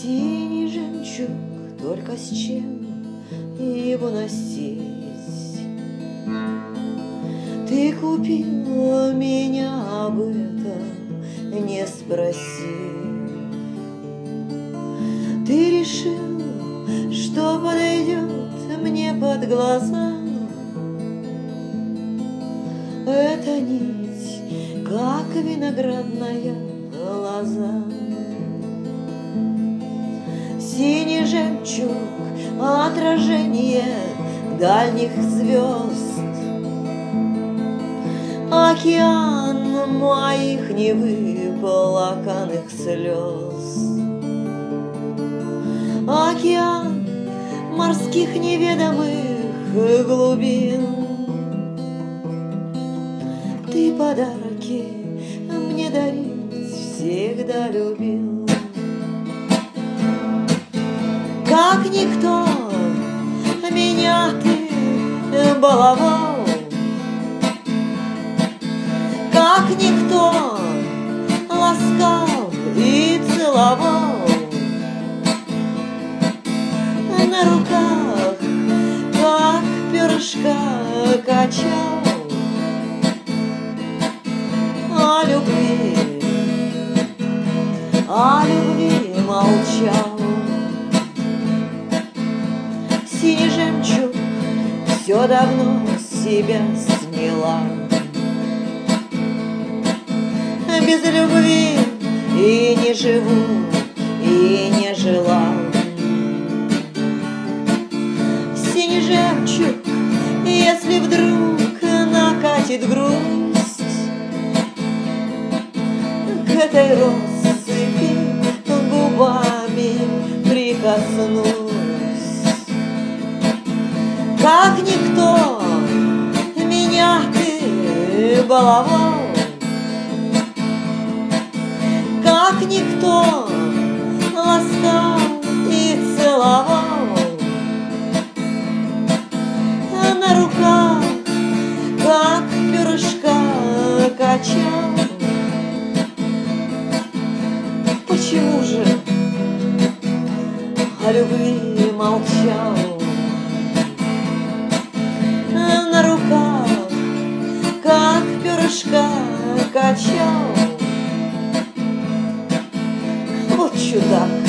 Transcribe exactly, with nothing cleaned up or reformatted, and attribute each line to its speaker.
Speaker 1: Синий жемчуг, только с чем его носить? Ты купил меня об этом, не спросив. Ты решил, что подойдет мне под глаза. Эта нить, как виноградная лоза. Синий жемчуг, отражение дальних звезд. Океан моих невыплаканных слез. Океан морских неведомых глубин. Ты подарки мне дарить всегда любил. Как никто меня ты баловал, как никто ласкал и целовал. На руках, как перышка, качал. О любви, о любви молчал. Синий жемчуг все давно с себя сняла. Без любви и не живу, и не жила. Синий жемчуг, если вдруг накатит грусть, к этой россыпи губами прикоснусь. Как никто меня ты баловал, как никто ласкал и целовал. На руках, как перышка, качал. Почему же о любви молчал? На руках, как перышка, качал. Вот чудак.